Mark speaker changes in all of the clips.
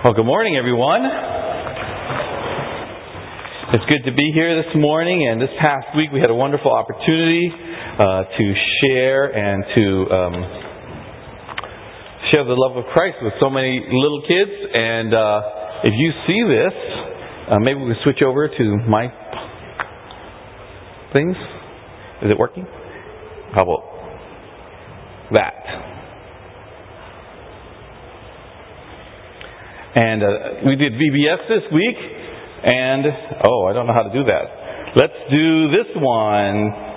Speaker 1: Well, good morning, everyone. It's good to be here this morning, and this past week we had a wonderful opportunity to share and to share the love of Christ with so many little kids. And if you see this, maybe we can switch over to my things. Is it working? How about that? And we did VBS this week, and I don't know how to do that. Let's do this one.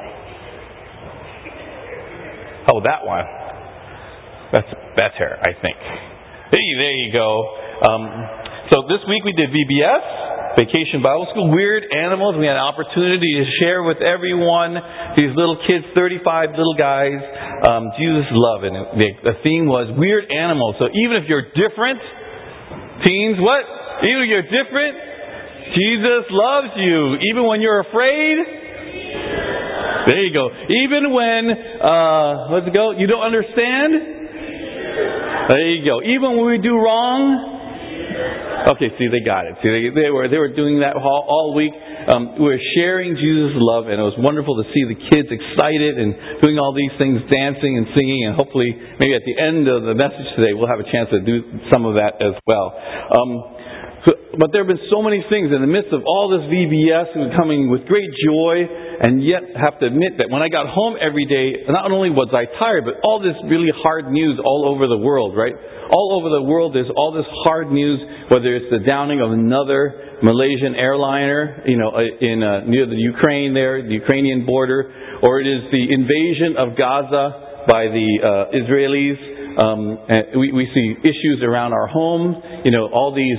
Speaker 1: Oh, that one. That's better, I think. Hey, there you go. So this week we did VBS, Vacation Bible School, Weird Animals. We had an opportunity to share with everyone, these little kids, 35 little guys, Jesus' love. And the theme was Weird Animals. So even if you're different, teens, what? Even if you're different, Jesus loves you. Even when you're afraid, there you go. Even when, let's go, you don't understand, there you go. Even when we do wrong, okay, see, they got it. See, they were doing that all week. We were sharing Jesus' love, and it was wonderful to see the kids excited and doing all these things, dancing and singing, and hopefully maybe at the end of the message today we'll have a chance to do some of that as well. But there have been so many things in the midst of all this VBS and coming with great joy, and yet have to admit that when I got home every day, not only was I tired, but all this really hard news all over the world, right? All over the world there's all this hard news, whether it's the downing of another Malaysian airliner, near the Ukraine there, the Ukrainian border, or it is the invasion of Gaza by the Israelis. And we see issues around our home, all these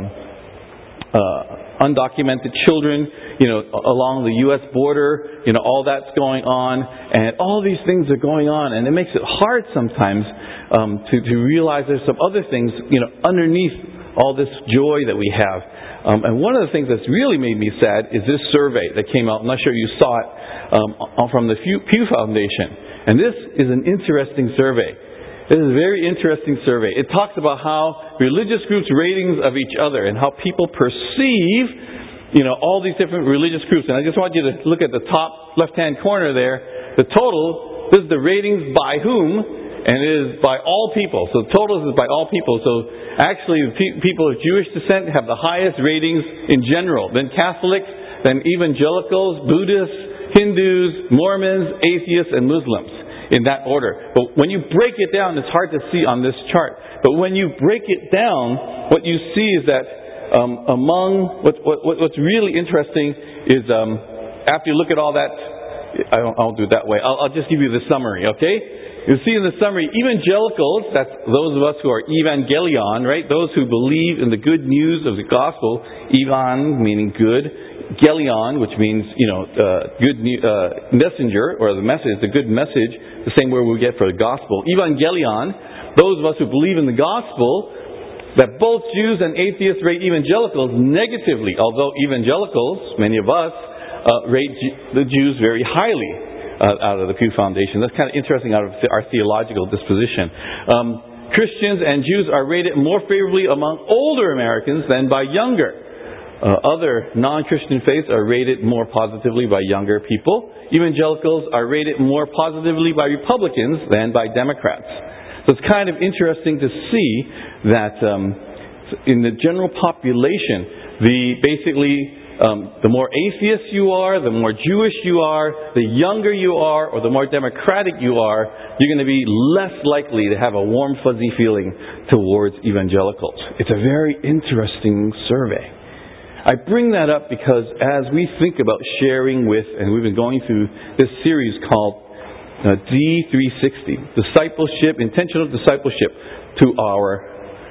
Speaker 1: undocumented children, along the U.S. border, all that's going on, and all these things are going on, and it makes it hard sometimes to realize there's some other things, underneath all this joy that we have. And one of the things that's really made me sad is this survey that came out. I'm not sure you saw it, from the Pew Foundation. And this is an interesting survey. This is a very interesting survey. It talks about how religious groups' ratings of each other and how people perceive, all these different religious groups. And I just want you to look at the top left-hand corner there. The total, this is the ratings by whom, and it is by all people. So the total is by all people. So actually, people of Jewish descent have the highest ratings in general. Then Catholics, then evangelicals, Buddhists, Hindus, Mormons, atheists, and Muslims, in that order. But when you break it down, it's hard to see on this chart. But when you break it down, what you see is that what's really interesting is after you look at all that, I'll do it that way. I'll just give you the summary, okay? You see in the summary, evangelicals, that's those of us who are evangelion, right? Those who believe in the good news of the gospel. Evan meaning good. Gelion, which means, good messenger, or the message, the good message, the same word we get for the gospel. Evangelion, those of us who believe in the gospel, that both Jews and atheists rate evangelicals negatively, although evangelicals, many of us, rate the Jews very highly. Out of the Pew Foundation. That's kind of interesting out of our theological disposition. Christians and Jews are rated more favorably among older Americans than by younger. Other non-Christian faiths are rated more positively by younger people. Evangelicals are rated more positively by Republicans than by Democrats. So it's kind of interesting to see that in the general population, the more atheist you are, the more Jewish you are, the younger you are, or the more democratic you are, you're going to be less likely to have a warm, fuzzy feeling towards evangelicals. It's a very interesting survey. I bring that up because as we think about sharing with, and we've been going through this series called D360, discipleship, intentional discipleship to our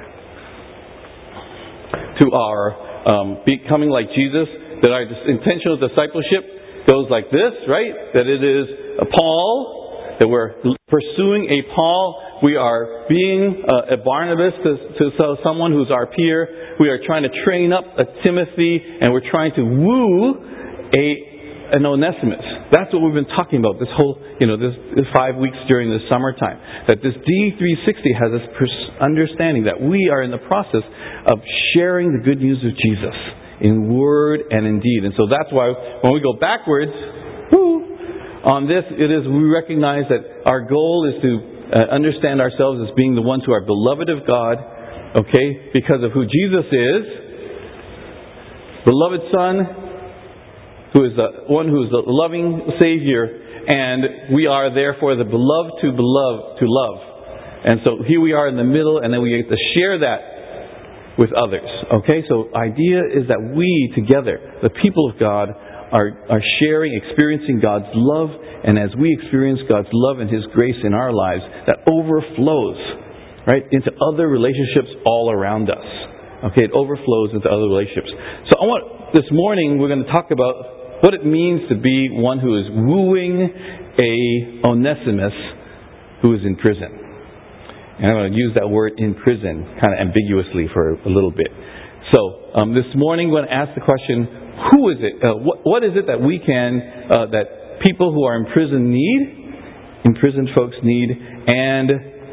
Speaker 1: becoming like Jesus, that our intentional discipleship goes like this, right? That it is a Paul, that we're pursuing a Paul. We are being a Barnabas to someone who's our peer. We are trying to train up a Timothy, and we're trying to woo a an Onesimus. That's what we've been talking about this whole, this 5 weeks during the summertime. That this D360 has this understanding that we are in the process of sharing the good news of Jesus in word and in deed. And so that's why when we go backwards, on this, we recognize that our goal is to understand ourselves as being the ones who are beloved of God, okay, because of who Jesus is, beloved Son, who is the one who is the loving Savior, and we are therefore the beloved to love. And so here we are in the middle, and then we get to share that with others. Okay, so idea is that we together, the people of God, are sharing, experiencing God's love, and as we experience God's love and His grace in our lives, that overflows, right, into other relationships all around us. Okay, it overflows into other relationships. So this morning we're going to talk about what it means to be one who is wooing a Onesimus who is in prison. And I'm going to use that word in prison kind of ambiguously for a little bit. So this morning we're going to ask the question, who is it? What is it that we can, that people who are in prison need, imprisoned folks need, and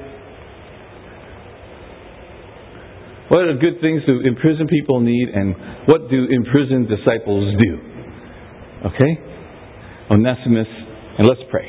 Speaker 1: what are the good things do imprisoned people need, and what do imprisoned disciples do? Okay? Onesimus, and let's pray.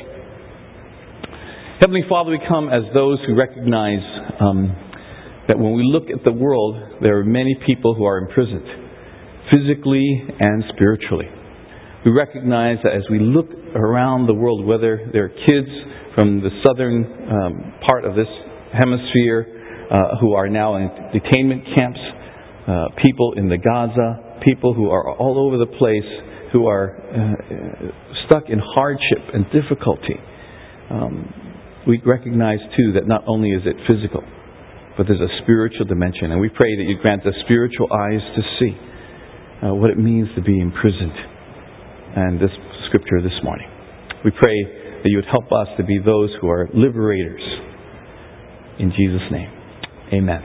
Speaker 1: Heavenly Father, we come as those who recognize that when we look at the world, there are many people who are imprisoned, physically and spiritually. We recognize that as we look around the world, whether they're kids from the southern part of this hemisphere who are now in detainment camps, people in the Gaza, people who are all over the place, who are stuck in hardship and difficulty. We recognize too that not only is it physical, but there's a spiritual dimension. And we pray that you grant us spiritual eyes to see what it means to be imprisoned. And this scripture this morning. We pray that you would help us to be those who are liberators. In Jesus' name. Amen.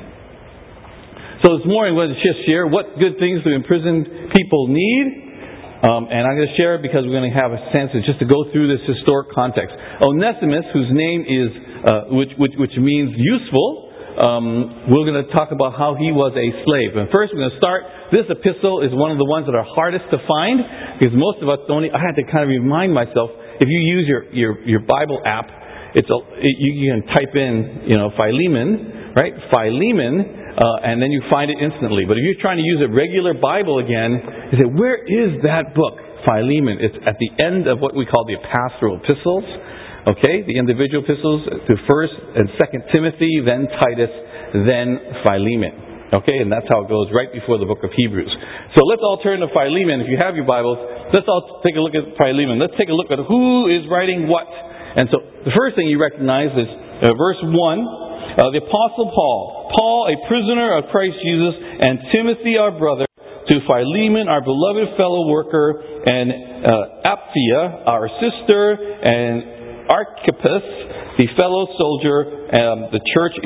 Speaker 1: So this morning we're going to just share what good things do imprisoned people need. And I'm going to share it because we're going to have a sense of just to go through this historic context. Onesimus, whose name is, which means useful, we're going to talk about how he was a slave. And first we're going to start, this epistle is one of the ones that are hardest to find, because most of us don't, I had to kind of remind myself, if you use your Bible app, you can type in, Philemon, right? Philemon, and then you find it instantly. But if you're trying to use a regular Bible again, you say, where is that book? Philemon. It's at the end of what we call the pastoral epistles. Okay? The individual epistles to 1st and 2nd Timothy, then Titus, then Philemon. Okay? And that's how it goes right before the book of Hebrews. So let's all turn to Philemon. If you have your Bibles, let's all take a look at Philemon. Let's take a look at who is writing what. And so the first thing you recognize is verse 1. The Apostle Paul, a prisoner of Christ Jesus, and Timothy, our brother, to Philemon, our beloved fellow worker, and Apphia, our sister, and Archippus, the fellow soldier, the church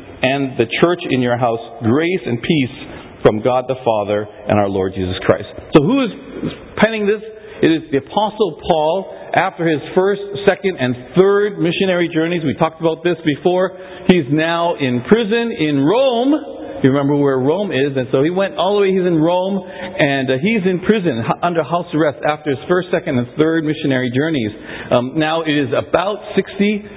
Speaker 1: in your house, grace and peace from God the Father and our Lord Jesus Christ. So who is penning this? It is the Apostle Paul. After his 1st, 2nd, and 3rd missionary journeys, we talked about this before, he's now in prison in Rome. You remember where Rome is, and so he went all the way, he's in Rome, and he's in prison under house arrest after his 1st, 2nd, and 3rd missionary journeys. Now it is about 60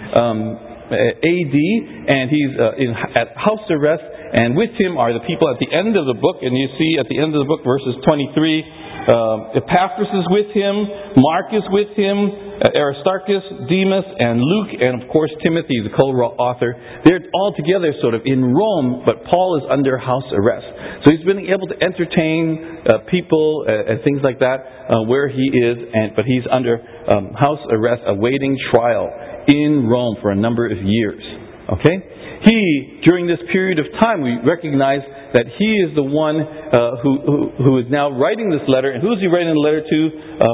Speaker 1: AD, and he's at house arrest, and with him are the people at the end of the book, and you see at the end of the book, verses 23, Epaphras is with him, Mark is with him, Aristarchus, Demas, and Luke, and of course Timothy, the co-author. They're all together sort of in Rome, but Paul is under house arrest. So he's been able to entertain people and things like that where he is, but he's under house arrest awaiting trial in Rome for a number of years. Okay? During this period of time, we recognize that he is the one who is now writing this letter. And who is he writing the letter to?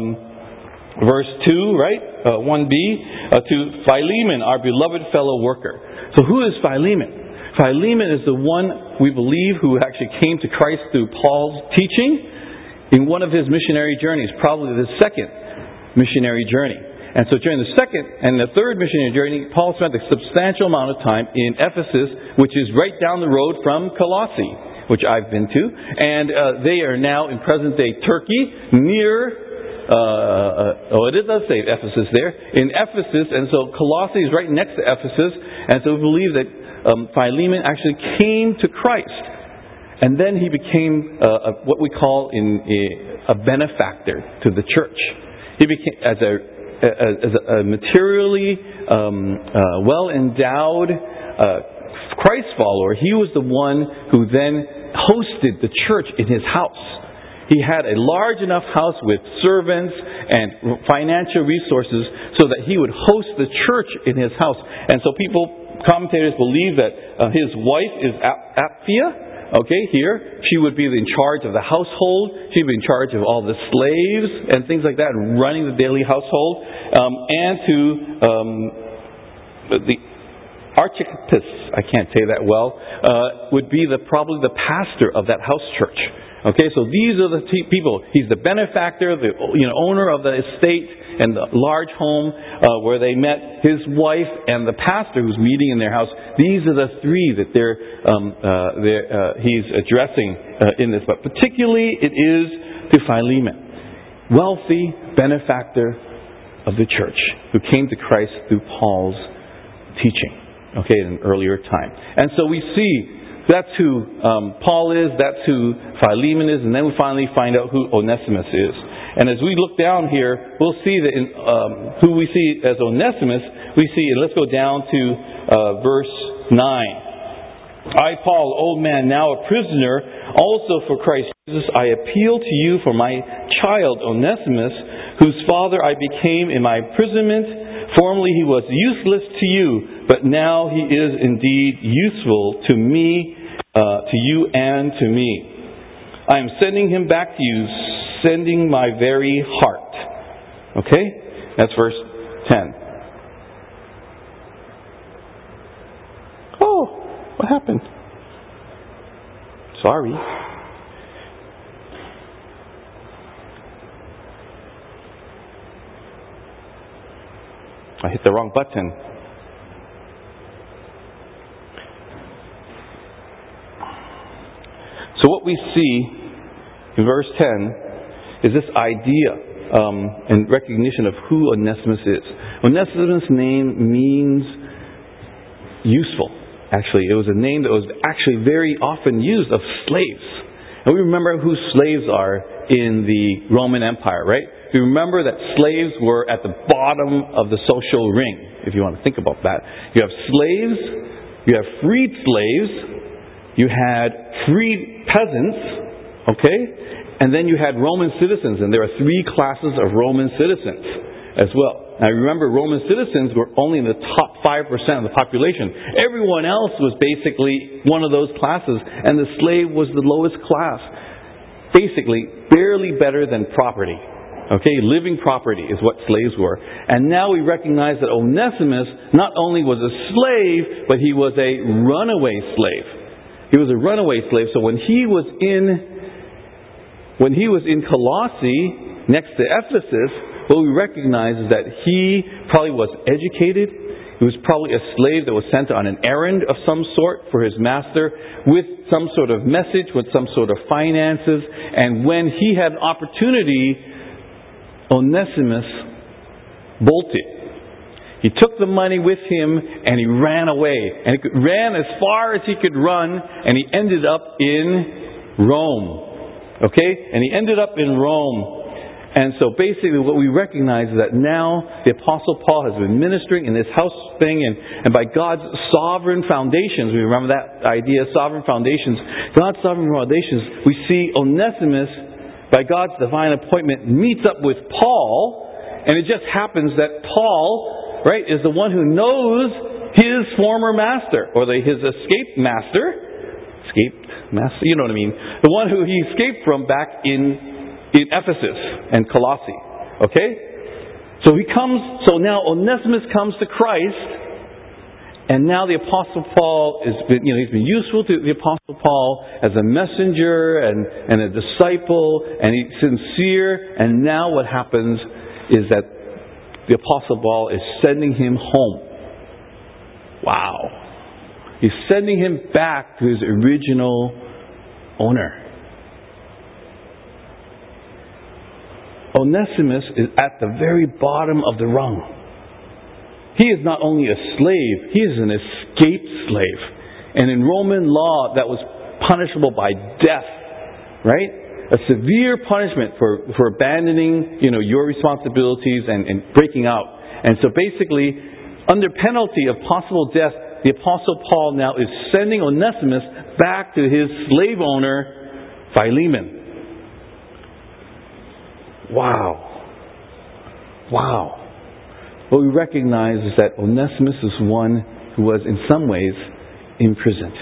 Speaker 1: Verse 2, right? 1b, to Philemon, our beloved fellow worker. So who is Philemon? Philemon is the one, we believe, who actually came to Christ through Paul's teaching in one of his missionary journeys, probably the second missionary journey. And so during the second and the third missionary journey, Paul spent a substantial amount of time in Ephesus, which is right down the road from Colossae, which I've been to. And they are now in present-day Turkey, near, it does say Ephesus there, in Ephesus. And so Colossae is right next to Ephesus. And so we believe that Philemon actually came to Christ. And then he became what we call a benefactor to the church. He became, as a materially well-endowed Christ follower, he was the one who then hosted the church in his house. He had a large enough house with servants and financial resources so that he would host the church in his house. And so commentators believe that his wife is Apphia. Okay, here, she would be in charge of the household. She would be in charge of all the slaves and things like that, and running the daily household. And to the archiepiscopus, I can't say that well, would be probably the pastor of that house church. Okay, so these are the people. He's the benefactor, the owner of the estate and the large home where they met, his wife and the pastor who's meeting in their house. These are the three that he's addressing in this. But particularly it is to Philemon, wealthy benefactor of the church, who came to Christ through Paul's teaching, okay, in an earlier time. And so we see that's who Paul is, that's who Philemon is, and then we finally find out who Onesimus is. And as we look down here, we'll see that who we see as Onesimus, we see, and let's go down to verse 9. I, Paul, old man, now a prisoner, also for Christ Jesus, I appeal to you for my child Onesimus, whose father I became in my imprisonment. Formerly he was useless to you, but now he is indeed useful to me, to you and to me. I am sending him back to you, sending my very heart. Okay? That's verse 10. Oh, what happened? Sorry. I hit the wrong button. So what we see in verse 10 is this idea and recognition of who Onesimus is. Onesimus' name means useful. Actually, it was a name that was actually very often used of slaves. And we remember who slaves are in the Roman Empire, right? You remember that slaves were at the bottom of the social ring, if you want to think about that. You have slaves, you have freed slaves, you had freed peasants, okay? And then you had Roman citizens, and there are three classes of Roman citizens as well. Now remember, Roman citizens were only in the top 5% of the population. Everyone else was basically one of those classes, and the slave was the lowest class. Basically, barely better than property. Okay, living property is what slaves were. And now we recognize that Onesimus not only was a slave, but he was a runaway slave. He was a runaway slave. So when he was in Colossae, next to Ephesus, what we recognize is that he probably was educated. He was probably a slave that was sent on an errand of some sort for his master with some sort of message, with some sort of finances. And when he had an opportunity, Onesimus bolted. He took the money with him and he ran away. And he ran as far as he could run, and he ended up in Rome. Okay? And he ended up in Rome. And so basically what we recognize is that now the Apostle Paul has been ministering in this house thing, and by God's sovereign foundations, we remember that idea, sovereign foundations, God's sovereign foundations, we see Onesimus, by God's divine appointment, meets up with Paul, and it just happens that Paul, right, is the one who knows his former master, or his escaped master, you know what I mean, the one who he escaped from back in Ephesus and Colossae. Okay? So now Onesimus comes to Christ, and now the Apostle Paul he's been useful to the Apostle Paul as a messenger and a disciple, and he's sincere, and now what happens is that the Apostle Paul is sending him home. Wow. He's sending him back to his original owner. Onesimus is at the very bottom of the rung. He is not only a slave, he is an escaped slave. And in Roman law, that was punishable by death. Right? A severe punishment for abandoning, your responsibilities and breaking out. And so basically, under penalty of possible death, the Apostle Paul now is sending Onesimus back to his slave owner, Philemon. Wow. What we recognize is that Onesimus is one who was in some ways imprisoned.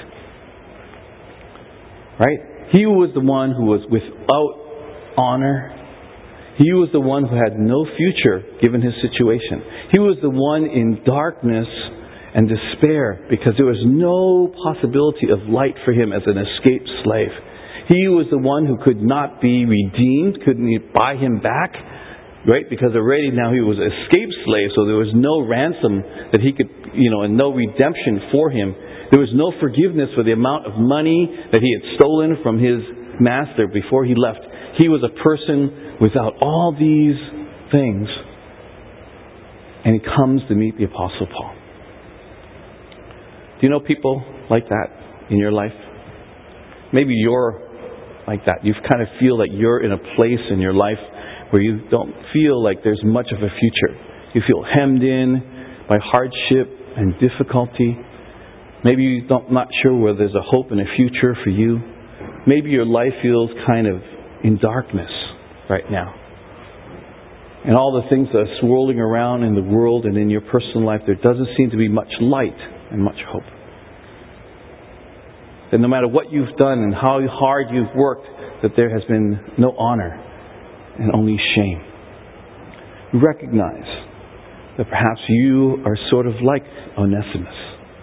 Speaker 1: Right? He was the one who was without honor. He was the one who had no future given his situation. He was the one in darkness and despair because there was no possibility of light for him as an escaped slave. He was the one who could not be redeemed, couldn't buy him back, right? Because already now he was an escaped slave, so there was no ransom that he could, and no redemption for him. There was no forgiveness for the amount of money that he had stolen from his master before he left. He was a person without all these things. And he comes to meet the Apostle Paul. Do you know people like that in your life? Maybe you're like that. You kind of feel that you're in a place in your life where you don't feel like there's much of a future. You feel hemmed in by hardship and difficulty. Maybe you're not sure whether there's a hope and a future for you. Maybe your life feels kind of in darkness right now. And all the things that are swirling around in the world and in your personal life, there doesn't seem to be much light and much hope. That no matter what you've done and how hard you've worked, that there has been no honor and only shame. We recognize that perhaps you are sort of like Onesimus.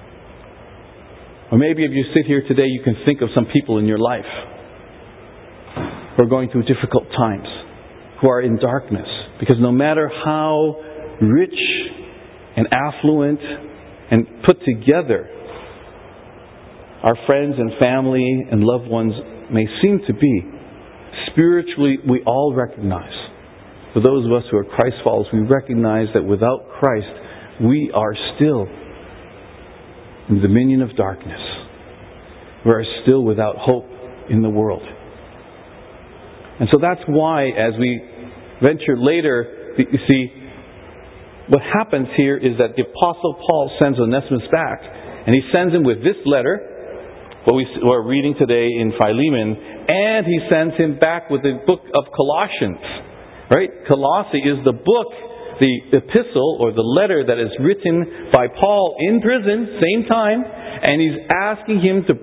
Speaker 1: Or maybe if you sit here today, you can think of some people in your life who are going through difficult times, who are in darkness. Because no matter how rich and affluent and put together our friends and family and loved ones may seem to be, spiritually we all recognize, for those of us who are Christ followers, we recognize that without Christ we are still in the dominion of darkness. We are still without hope in the world. And so that's why, as we venture later, you see, what happens here is that the Apostle Paul sends Onesimus back, and he sends him with this letter, what we're reading today in Philemon, and he sends him back with the book of Colossians. Right? Colossae is the book, the epistle or the letter that is written by Paul in prison, same time, and he's asking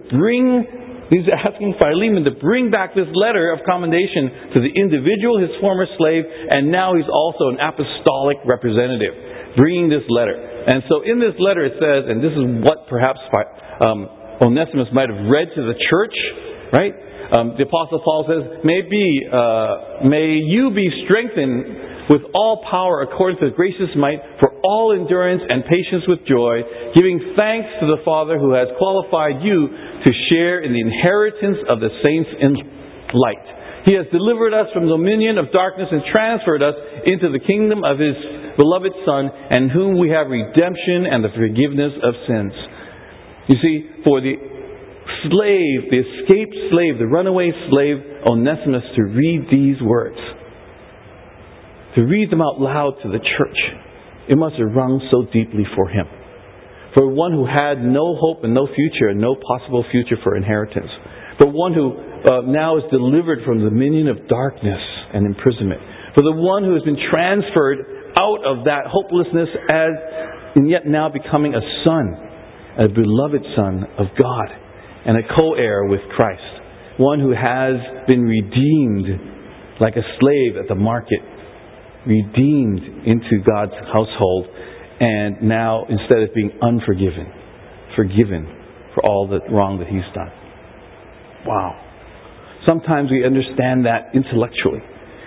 Speaker 1: Philemon to bring back this letter of commendation to the individual, his former slave, and now he's also an apostolic representative, bringing this letter. And so in this letter it says, and this is what perhaps Onesimus might have read to the church, right? The Apostle Paul says, may you be strengthened with all power according to the gracious might for all endurance and patience with joy, giving thanks to the Father who has qualified you to share in the inheritance of the saints in light. He has delivered us from the dominion of darkness and transferred us into the kingdom of His beloved Son, in whom we have redemption and the forgiveness of sins. You see, for the slave, the escaped slave, the runaway slave, Onesimus, to read these words, to read them out loud to the church, it must have rung so deeply for him. For one who had no hope and no future, and no possible future for inheritance. For one who now is delivered from the dominion of darkness and imprisonment. For the one who has been transferred out of that hopelessness and yet now becoming a son, a beloved Son of God, and a co-heir with Christ. One who has been redeemed like a slave at the market, redeemed into God's household, and now, instead of being unforgiven, forgiven for all the wrong that he's done. Wow. Sometimes we understand that intellectually.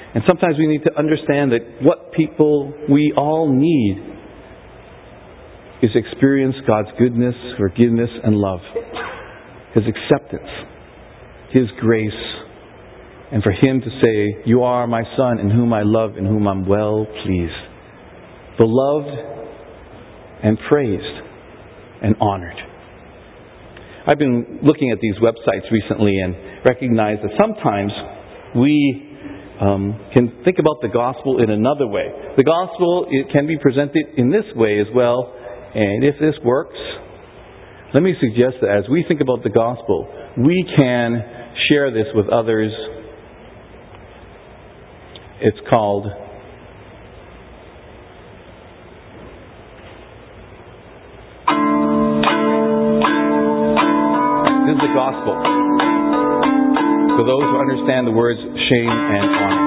Speaker 1: And sometimes we need to understand that what people we all need is experience God's goodness, forgiveness, and love. His acceptance, His grace, and for Him to say, "You are my Son, in whom I love, in whom I'm well pleased." Beloved and praised and honored. I've been looking at these websites recently and recognize that sometimes we can think about the gospel in another way. The gospel, it can be presented in this way as well. And if this works, let me suggest that as we think about the gospel, we can share this with others. It's called this is the gospel for those who understand the words shame and honor.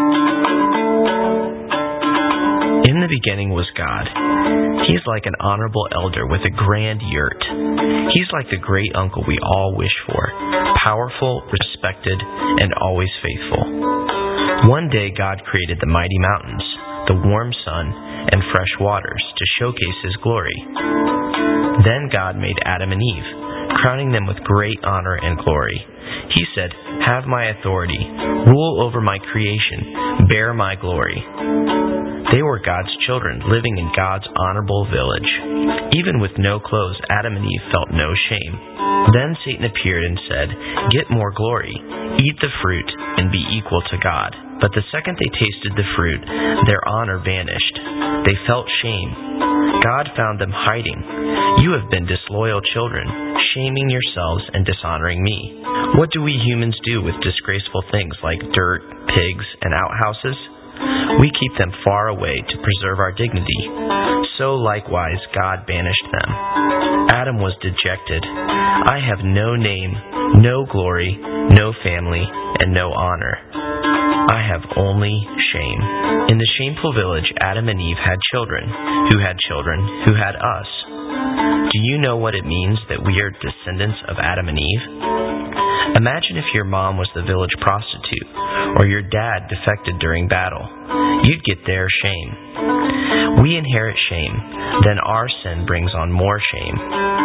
Speaker 2: In the beginning was God. He is like an honorable elder with a grand yurt. He's like the great uncle we all wish for, powerful, respected, and always faithful. One day God created the mighty mountains, the warm sun, and fresh waters to showcase His glory. Then God made Adam and Eve, crowning them with great honor and glory. He said, "Have my authority, rule over my creation, bear my glory." They were God's children, living in God's honorable village. Even with no clothes, Adam and Eve felt no shame. Then Satan appeared and said, "Get more glory, eat the fruit, and be equal to God." But the second they tasted the fruit, their honor vanished. They felt shame. God found them hiding. "You have been disloyal children, shaming yourselves and dishonoring me." What do we humans do with disgraceful things like dirt, pigs, and outhouses? We keep them far away to preserve our dignity. So likewise God banished them. Adam was dejected. "I have no name, no glory, no family, and no honor. I have only shame." In the shameful village, Adam and Eve had children, who had children, who had us. Do you know what it means that we are descendants of Adam and Eve? Imagine if your mom was the village prostitute, or your dad defected during battle. You'd get their shame. We inherit shame, then our sin brings on more shame.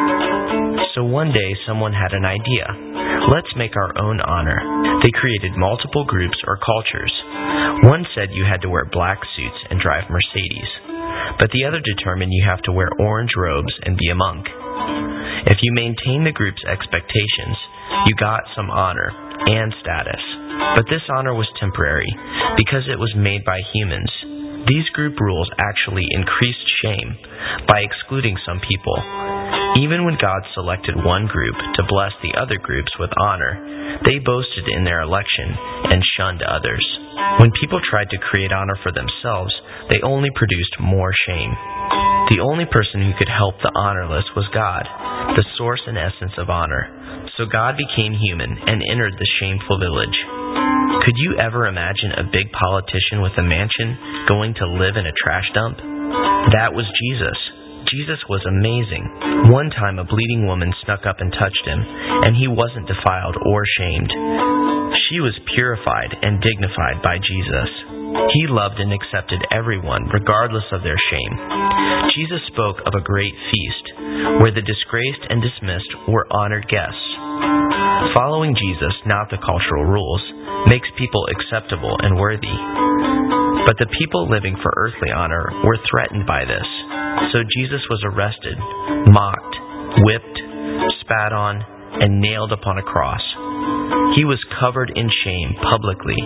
Speaker 2: So one day someone had an idea. Let's make our own honor. They created multiple groups or cultures. One said you had to wear black suits and drive Mercedes, but the other determined you have to wear orange robes and be a monk. If you maintain the group's expectations, you got some honor and status. But this honor was temporary because it was made by humans. These group rules actually increased shame by excluding some people. Even when God selected one group to bless the other groups with honor, they boasted in their election and shunned others. When people tried to create honor for themselves, they only produced more shame. The only person who could help the honorless was God, the source and essence of honor. So God became human and entered the shameful village. Could you ever imagine a big politician with a mansion going to live in a trash dump? That was Jesus. Jesus was amazing. One time a bleeding woman snuck up and touched Him, and He wasn't defiled or shamed. She was purified and dignified by Jesus. He loved and accepted everyone, regardless of their shame. Jesus spoke of a great feast, where the disgraced and dismissed were honored guests. Following Jesus, not the cultural rules, makes people acceptable and worthy. But the people living for earthly honor were threatened by this. So Jesus was arrested, mocked, whipped, spat on, and nailed upon a cross. He was covered in shame publicly.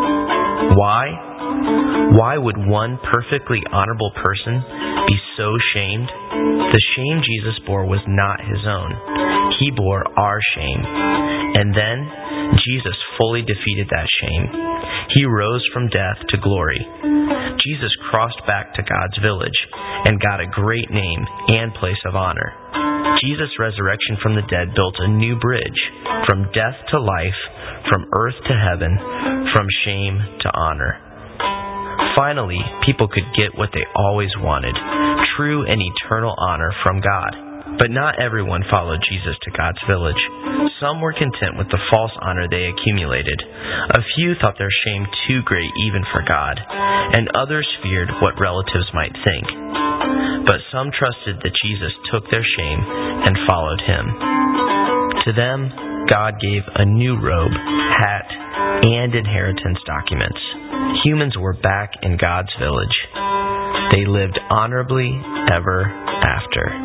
Speaker 2: Why? Why would one perfectly honorable person be so shamed? The shame Jesus bore was not His own. He bore our shame. And then Jesus fully defeated that shame. He rose from death to glory. Jesus crossed back to God's village and got a great name and place of honor. Jesus' resurrection from the dead built a new bridge, from death to life, from earth to heaven, from shame to honor. Finally, people could get what they always wanted, true and eternal honor from God. But not everyone followed Jesus to God's village. Some were content with the false honor they accumulated. A few thought their shame too great even for God, and others feared what relatives might think. But some trusted that Jesus took their shame and followed Him. To them, God gave a new robe, hat, and inheritance documents. Humans were back in God's village. They lived honorably ever after.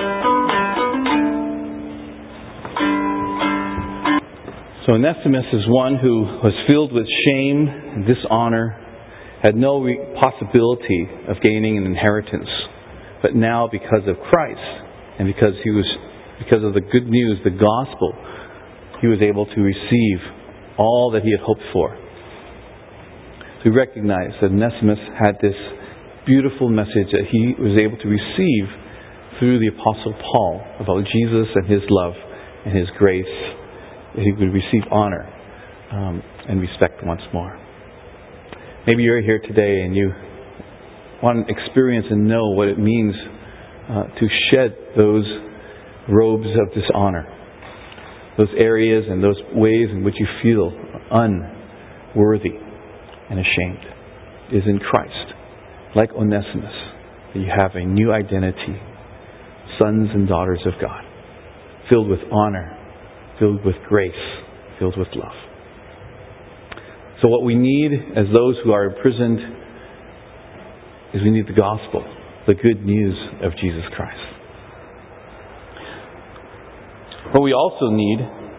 Speaker 1: So Onesimus is one who was filled with shame and dishonor, had no possibility of gaining an inheritance. But now, because of Christ, and because of the good news, the gospel, he was able to receive all that he had hoped for. So we recognize that Onesimus had this beautiful message that he was able to receive through the Apostle Paul about Jesus and His love and His grace. He would receive honor and respect once more. Maybe you're here today and you want to experience and know what it means to shed those robes of dishonor, those areas and those ways in which you feel unworthy and ashamed. It is in Christ, like Onesimus, that you have a new identity, sons and daughters of God, filled with honor, filled with grace, filled with love. So what we need as those who are imprisoned is we need the gospel, the good news of Jesus Christ. What we also need,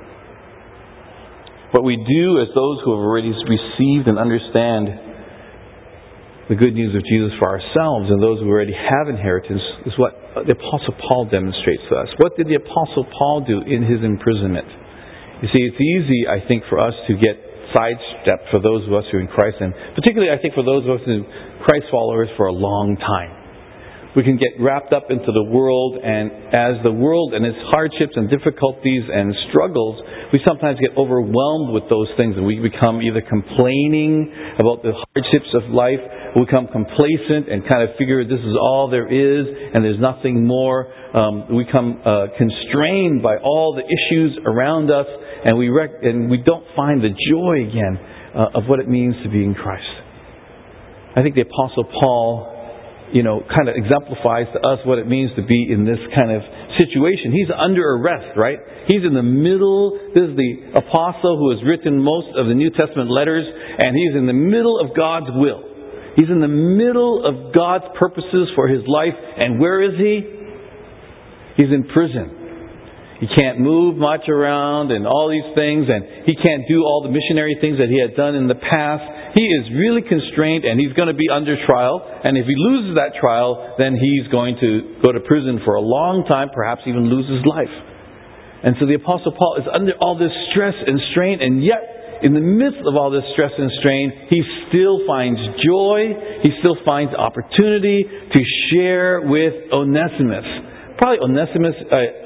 Speaker 1: what we do as those who have already received and understand the good news of Jesus for ourselves and those who already have inheritance, is what the Apostle Paul demonstrates to us. What did the Apostle Paul do in his imprisonment? You see, it's easy, I think, for us to get sidestepped for those of us who are in Christ, and particularly, I think, for those of us who are Christ followers for a long time. We can get wrapped up into the world, and as the world and its hardships and difficulties and struggles, we sometimes get overwhelmed with those things, and we become either complaining about the hardships of life, we become complacent and kind of figure this is all there is and there's nothing more. We become constrained by all the issues around us, and we don't find the joy again of what it means to be in Christ. I think the Apostle Paul, kind of exemplifies to us what it means to be in this kind of situation. He's under arrest, right? He's in the middle. This is the apostle who has written most of the New Testament letters, and he's in the middle of God's will. He's in the middle of God's purposes for his life, and where is he? He's in prison. He can't move much around and all these things, and he can't do all the missionary things that he had done in the past. He is really constrained, and he's going to be under trial. And if he loses that trial, then he's going to go to prison for a long time, perhaps even lose his life. And so the Apostle Paul is under all this stress and strain, and yet, in the midst of all this stress and strain, he still finds joy. He still finds opportunity to share with Onesimus. Probably Onesimus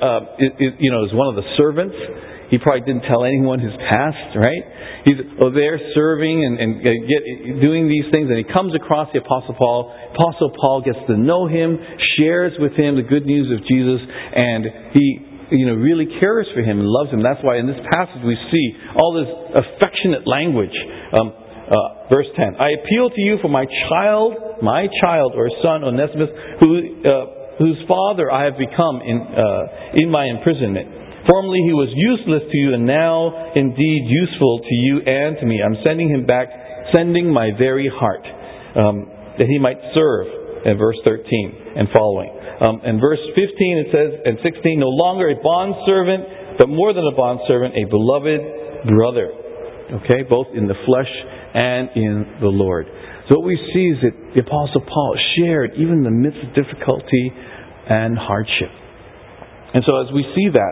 Speaker 1: is one of the servants. He probably didn't tell anyone his past, right? He's there serving and doing these things, and he comes across the Apostle Paul. Apostle Paul gets to know him, shares with him the good news of Jesus, and he really cares for him and loves him. That's why in this passage we see all this affectionate language. Verse 10, I appeal to you for my child or son Onesimus, whose father I have become in my imprisonment. Formerly he was useless to you, and now indeed useful to you and to me. I'm sending him back, sending my very heart, that he might serve, in verse 13 and following. In verse 15 it says, and 16, no longer a bondservant, but more than a bondservant, a beloved brother. Okay, both in the flesh and in the Lord. So what we see is that the Apostle Paul shared even in the midst of difficulty and hardship. And so as we see that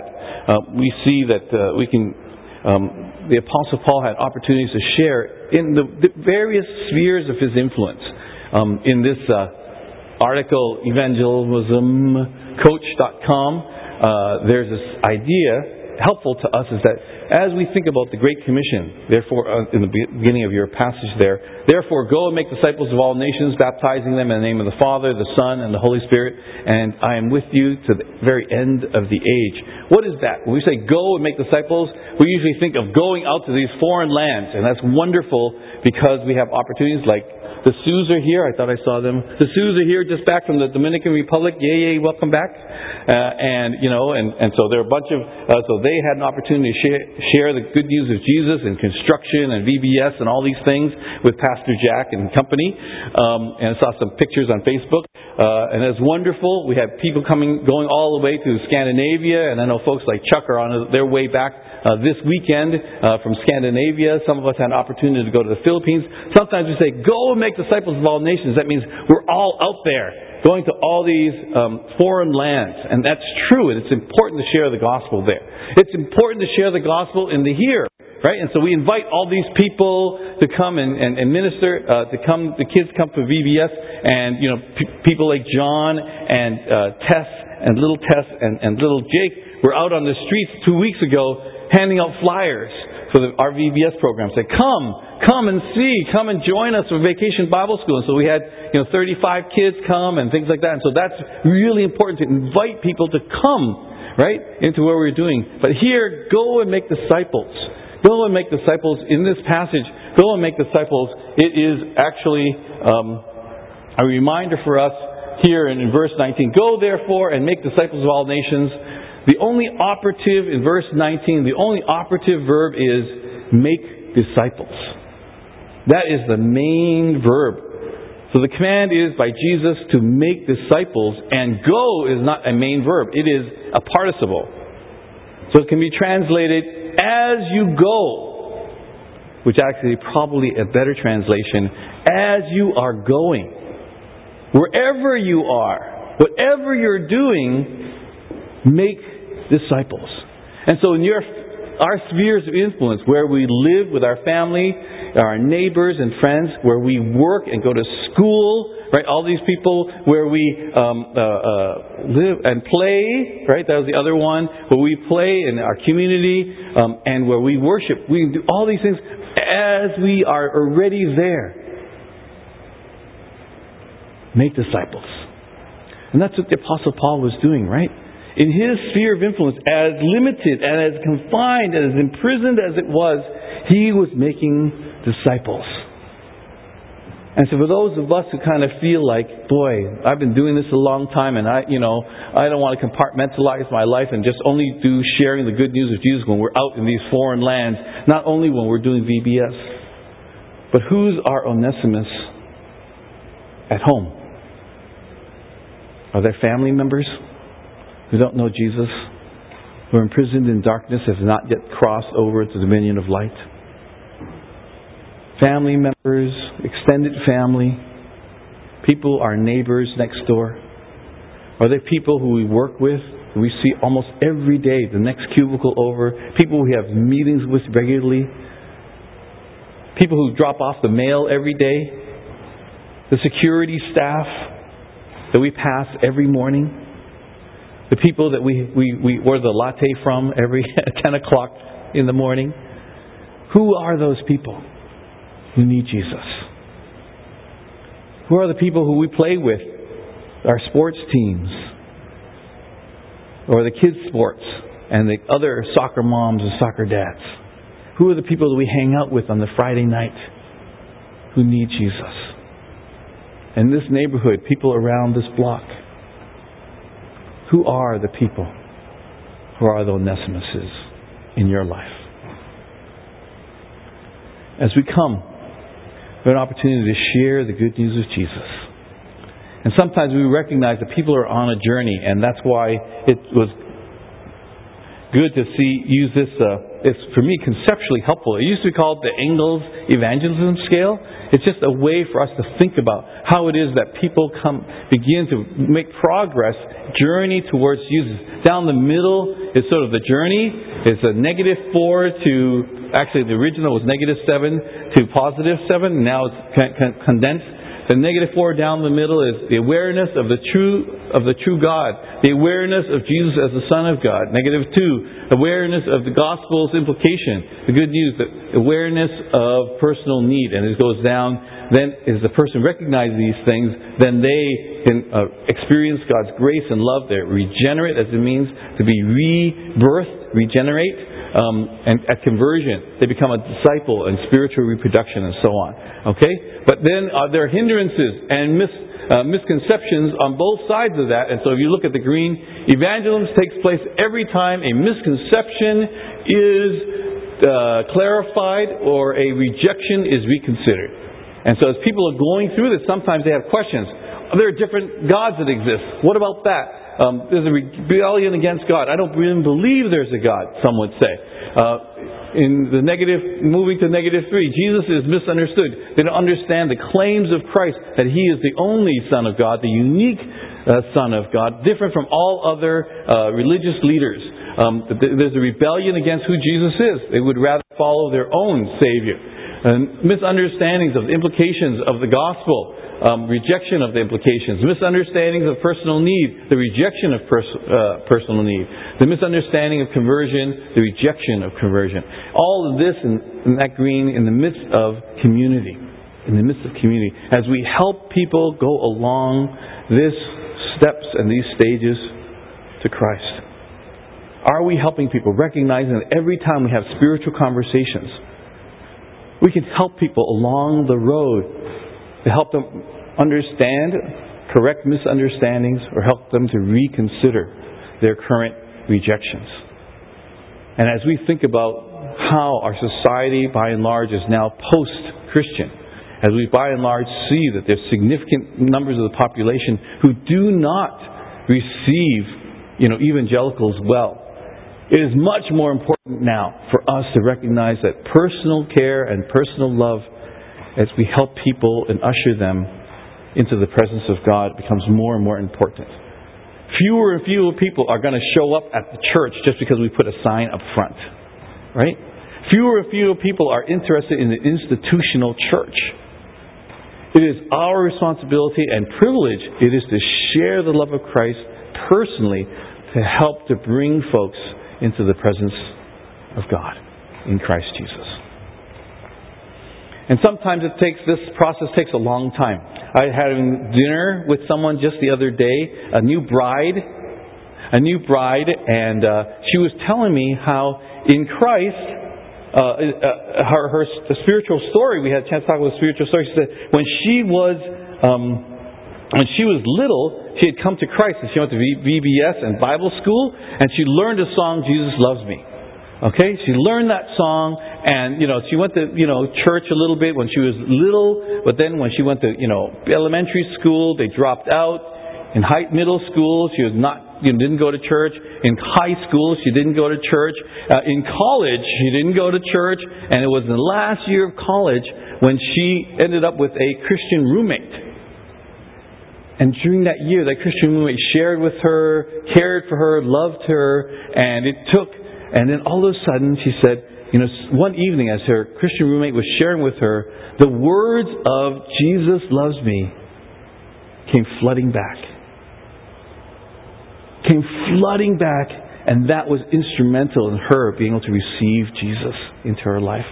Speaker 1: the Apostle Paul had opportunities to share in the various spheres of his influence. In this article, evangelismcoach.com, there's this idea helpful to us is that as we think about the Great Commission, therefore, in the beginning of your passage there, therefore go and make disciples of all nations, baptizing them in the name of the Father, the Son, and the Holy Spirit, and I am with you to the very end of the age. What is that? When we say go and make disciples, we usually think of going out to these foreign lands, and that's wonderful because we have opportunities like the Sioux are here. I thought I saw them. The Sioux are here just back from the Dominican Republic. Yay, welcome back. And so there are a bunch of, so they had an opportunity to share the good news of Jesus and construction and VBS and all these things with Pastor Jack and company. And I saw some pictures on Facebook. And it's wonderful. We have people going all the way to Scandinavia. And I know folks like Chuck are on their way back this weekend from Scandinavia. Some of us had an opportunity to go to the Philippines. Sometimes we say, go and make disciples of all nations. That means we're all out there going to all these foreign lands. And that's true, and it's important to share the gospel there. It's important to share the gospel in the here. Right? And so we invite all these people to come and minister, the kids come to VBS, and people like John and Tess and little Tess and little Jake were out on the streets 2 weeks ago handing out flyers for our VBS program. Say, come and see, come and join us for Vacation Bible School. And so we had 35 kids come and things like that. And so that's really important to invite people to come, right, into what we're doing. But here, go and make disciples. Go and make disciples. In this passage, go and make disciples. It is actually a reminder for us here in verse 19. Go therefore and make disciples of all nations. The only operative in verse 19, the only operative verb is make disciples. That is the main verb. So the command is by Jesus to make disciples, and go is not a main verb. It is a participle. So it can be translated as you go, which actually probably a better translation, as you are going. Wherever you are, whatever you're doing, make disciples. And so in our spheres of influence, where we live with our family, our neighbors and friends, where we work and go to school, right? All these people where we live and play, right? That was the other one. Where we play in our community and where we worship. We do all these things as we are already there. Make disciples. And that's what the Apostle Paul was doing, right? In his sphere of influence, as limited and as confined and as imprisoned as it was, he was making disciples. And so for those of us who kind of feel like, boy, I've been doing this a long time and I don't want to compartmentalize my life and just only do sharing the good news of Jesus when we're out in these foreign lands, not only when we're doing VBS, but who's our Onesimus at home? Are there family members who don't know Jesus, who are imprisoned in darkness, have not yet crossed over to the dominion of light? Family members, extended family, people, our neighbors next door. Are there people who we work with, who we see almost every day, the next cubicle over, people we have meetings with regularly, people who drop off the mail every day, the security staff that we pass every morning, the people that we order the latte from every 10 o'clock in the morning? Who are those people who need Jesus? Who are the people who we play with? Our sports teams, or the kids' sports, and the other soccer moms and soccer dads. Who are the people that we hang out with on the Friday night who need Jesus? In this neighborhood, people around this block. Who are the people who are the Onesimuses in your life? As we come, we have an opportunity to share the good news of Jesus. And sometimes we recognize that people are on a journey, and that's why it was good to use this. It's, for me, conceptually helpful. It used to be called the Engels Evangelism Scale. It's just a way for us to think about how it is that people begin to make progress, journey towards Jesus. Down the middle is sort of the journey. It's a -4 to, actually the original was -7 to +7. Now it's condensed The -4 down the middle is the awareness of the true God, the awareness of Jesus as the Son of God. -2, awareness of the gospel's implication, the good news, the awareness of personal need. And it goes down. Then, as the person recognizes these things, then they can experience God's grace and love. They're regenerate, as it means to be rebirthed, regenerate. And at conversion, they become a disciple and spiritual reproduction and so on. Okay? But then there are hindrances and misconceptions on both sides of that. And so if you look at the green, evangelism takes place every time a misconception is clarified or a rejection is reconsidered. And so as people are going through this, sometimes they have questions. There are different gods that exist. What about that? There's a rebellion against God. I don't even believe there's a God, some would say. In the moving to -3, Jesus is misunderstood. They don't understand the claims of Christ, that He is the only Son of God, the unique Son of God, different from all other religious leaders. There's a rebellion against who Jesus is. They would rather follow their own Savior. And misunderstandings of the implications of the gospel. Rejection of the implications, misunderstandings of personal need, the rejection of personal need, the misunderstanding of conversion, the rejection of conversion. All of this in that green in the midst of community. In the midst of community. As we help people go along these steps and these stages to Christ. Are we helping people, recognizing that every time we have spiritual conversations, we can help people along the road to help them understand, correct misunderstandings, or help them to reconsider their current rejections. And as we think about how our society, by and large, is now post-Christian, as we by and large see that there's significant numbers of the population who do not receive, evangelicals well, it is much more important now for us to recognize that personal care and personal love, as we help people and usher them into the presence of God, becomes more and more important. Fewer and fewer people are going to show up at the church just because we put a sign up front. Right? Fewer and fewer people are interested in the institutional church. It is our responsibility and privilege, it is to share the love of Christ personally to help to bring folks into the presence of God in Christ Jesus. And sometimes this process takes a long time. I had dinner with someone just the other day, a new bride, and she was telling me how in Christ, her spiritual story, we had a chance to talk about the spiritual story. She said when she was little, she had come to Christ, and she went to VBS and Bible school, and she learned a song, Jesus Loves Me. Okay, she learned that song, and she went to church a little bit when she was little, but then when she went to elementary school, they dropped out. In middle school, she was didn't go to church. In high school, she didn't go to church. In college, she didn't go to church, and it was in the last year of college when she ended up with a Christian roommate. And during that year, that Christian roommate shared with her, cared for her, loved her, and then all of a sudden she said, one evening as her Christian roommate was sharing with her, the words of Jesus loves me came flooding back. And that was instrumental in her being able to receive Jesus into her life.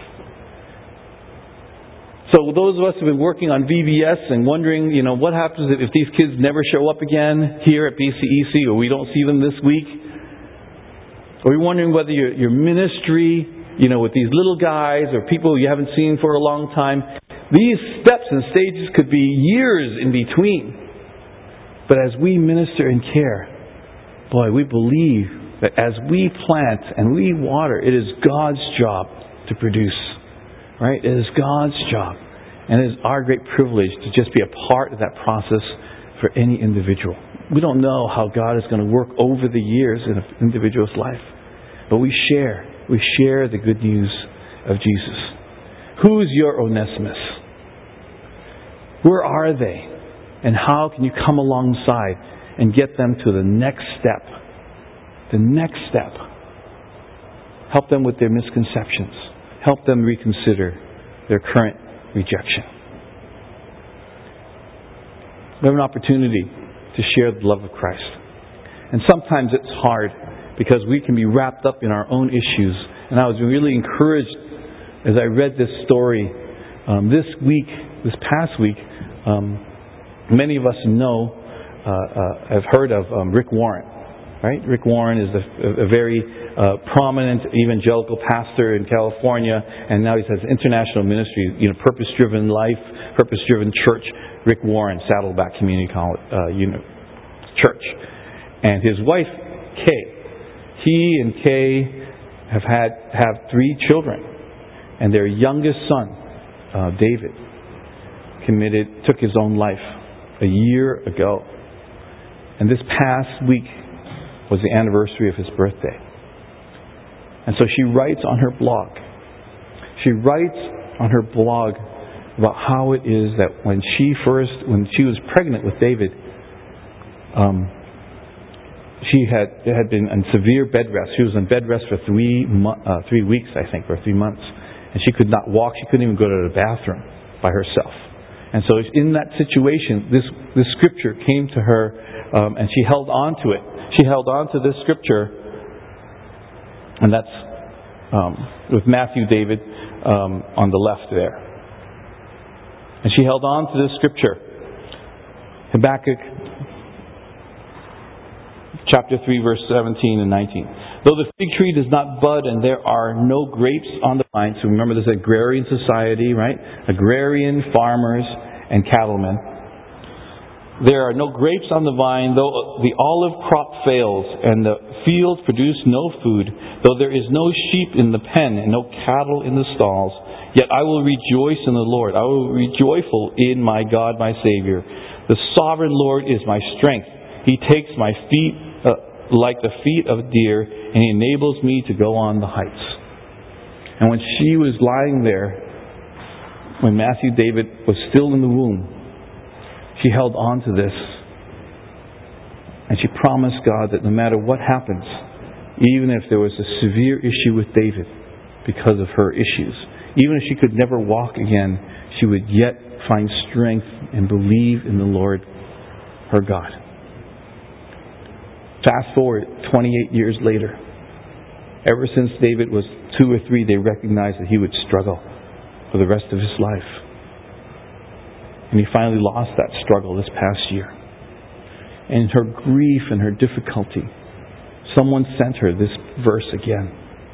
Speaker 1: So those of us who have been working on VBS and wondering, what happens if these kids never show up again here at BCEC, or we don't see them this week? Or you're wondering whether your ministry, with these little guys or people you haven't seen for a long time, these steps and stages could be years in between. But as we minister and care, we believe that as we plant and we water, it is God's job to produce. Right? It is God's job. And it is our great privilege to just be a part of that process for any individual. We don't know how God is going to work over the years in an individual's life. But we share the good news of Jesus. Who's your Onesimus? Where are they? And how can you come alongside and get them to the next step? The next step. Help them with their misconceptions. Help them reconsider their current rejection. We have an opportunity to share the love of Christ. And sometimes it's hard because we can be wrapped up in our own issues. And I was really encouraged as I read this story this past week. Many of us know, have heard of Rick Warren. Right? Rick Warren is a very prominent evangelical pastor in California, and now he has international ministry, purpose-driven life, purpose-driven church. Rick Warren, Saddleback Community College, Church, and his wife Kay. He and Kay have 3 children, and their youngest son, David, took his own life a year ago, and this past week was the anniversary of his birthday. And so she writes on her blog. She writes on her blog about how it is that when she was pregnant with David, she had been on severe bed rest. She was on bed rest for 3 weeks, I think, or 3 months, and she could not walk. She couldn't even go to the bathroom by herself. And so, in that situation, this scripture came to her, and she held on to it. She held on to this scripture, and that's with Matthew David on the left there. And she held on to this scripture. Habakkuk chapter 3, verse 17 and 19. Though the fig tree does not bud and there are no grapes on the vine. So remember, this agrarian society, right? Agrarian farmers and cattlemen. There are no grapes on the vine, though the olive crop fails, and the fields produce no food, though there is no sheep in the pen and no cattle in the stalls. Yet I will rejoice in the Lord. I will be joyful in my God, my Savior. The sovereign Lord is my strength. He takes my feet like the feet of a deer, and He enables me to go on the heights. And when she was lying there, when Matthew David was still in the womb, she held on to this, and she promised God that no matter what happens, even if there was a severe issue with David because of her issues, even if she could never walk again, she would yet find strength and believe in the Lord, her God. Fast forward 28 years later. Ever since David was 2 or 3, they recognized that he would struggle for the rest of his life. And he finally lost that struggle this past year. And in her grief and her difficulty, someone sent her this verse again.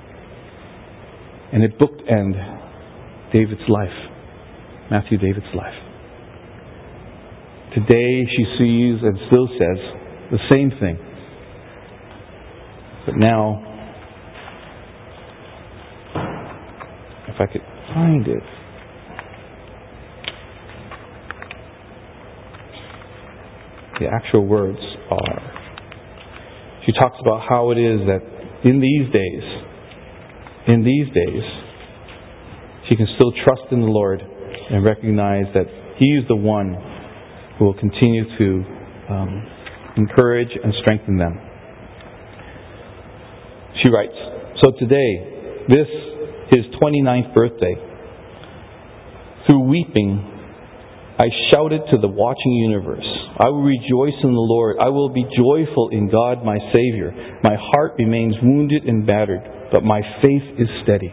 Speaker 1: And it bookended David's life. Matthew David's life. Today she sees and still says the same thing. But now, if I could find it. The actual words are, she talks about how it is that in these days, she can still trust in the Lord and recognize that He is the one who will continue to encourage and strengthen them. She writes, so today, this his 29th birthday, through weeping, I shouted to the watching universe, I will rejoice in the Lord. I will be joyful in God my Savior. My heart remains wounded and battered, but my faith is steady.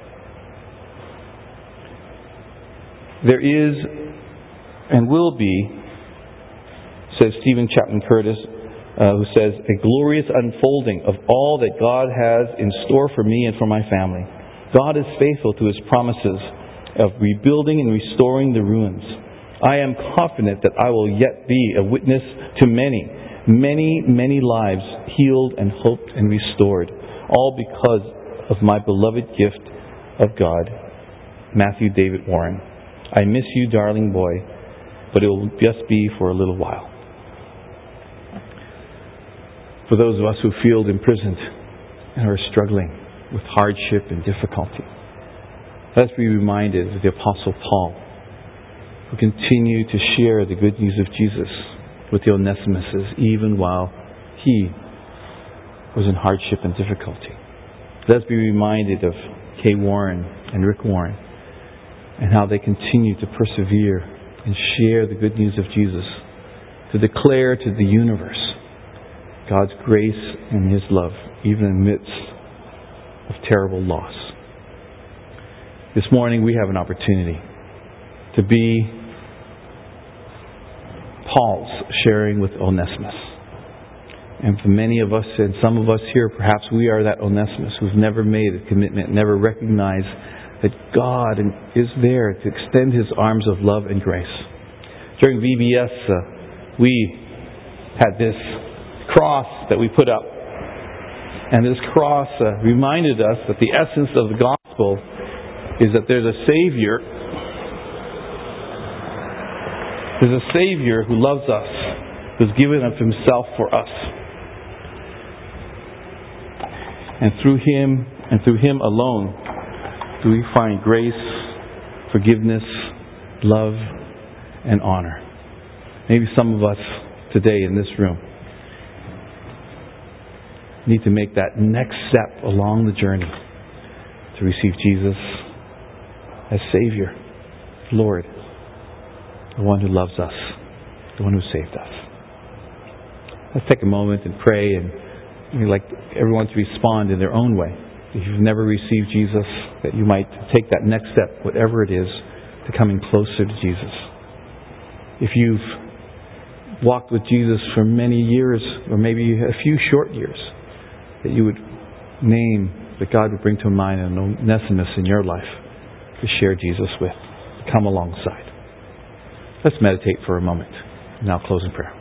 Speaker 1: There is and will be, says Stephen Chapman Curtis, who says, a glorious unfolding of all that God has in store for me and for my family. God is faithful to His promises of rebuilding and restoring the ruins. I am confident that I will yet be a witness to many, many, many lives healed and hoped and restored, all because of my beloved gift of God, Matthew David Warren. I miss you, darling boy, but it will just be for a little while. For those of us who feel imprisoned and are struggling with hardship and difficulty, let's be reminded of the Apostle Paul, who continued to share the good news of Jesus with the Onesimuses even while he was in hardship and difficulty. Let's be reminded of Kay Warren and Rick Warren and how they continue to persevere and share the good news of Jesus to declare to the universe God's grace and His love, even in the midst of terrible loss. This morning we have an opportunity to be Paul's sharing with Onesimus. And for many of us, and some of us here, perhaps we are that Onesimus who's never made a commitment, never recognized that God is there to extend His arms of love and grace. During VBS, we had this cross that we put up. And this cross reminded us that the essence of the gospel is that there's a Savior. There's a Savior who loves us, who's given of Himself for us. And through Him, and through Him alone, do we find grace, forgiveness, love, and honor. Maybe some of us today in this room need to make that next step along the journey to receive Jesus as Savior, Lord, the one who loves us, the one who saved us. Let's take a moment and pray, and we'd like everyone to respond in their own way. If you've never received Jesus, that you might take that next step, whatever it is, to coming closer to Jesus. If you've walked with Jesus for many years, or maybe a few short years, that you would name, that God would bring to mind an Onesimus in your life to share Jesus with, to come alongside. Let's meditate for a moment, and I'll close in prayer.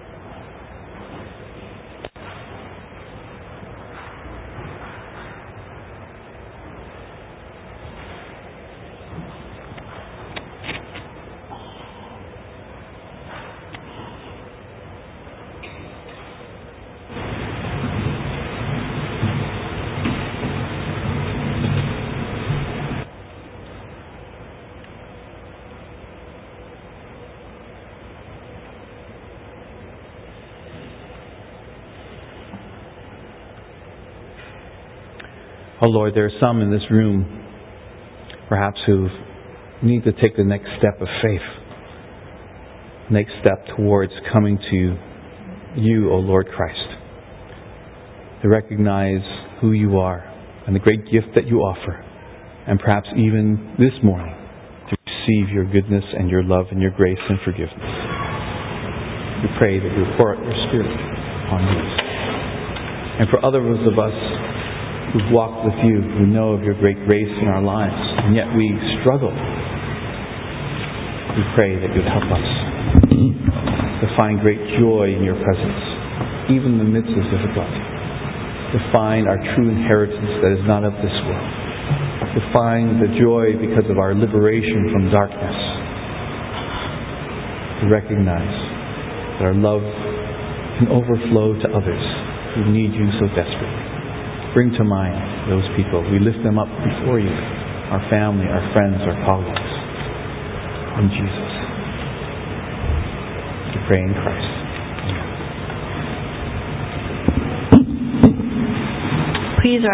Speaker 1: Oh Lord, there are some in this room, perhaps, who need to take the next step of faith. Next step towards coming to You, O Lord Christ. To recognize who You are and the great gift that You offer. And perhaps even this morning, to receive Your goodness and Your love and Your grace and forgiveness. We pray that You pour out Your Spirit on us. And for others of us who've walked with You, who know of Your great grace in our lives, and yet we struggle, we pray that You'd help us to find great joy in Your presence, even in the midst of difficulty, to find our true inheritance that is not of this world, to find the joy because of our liberation from darkness, to recognize that our love can overflow to others who need You so desperately. Bring to mind those people. We lift them up before You, our family, our friends, our colleagues. In Jesus. We pray in Christ. Amen. Please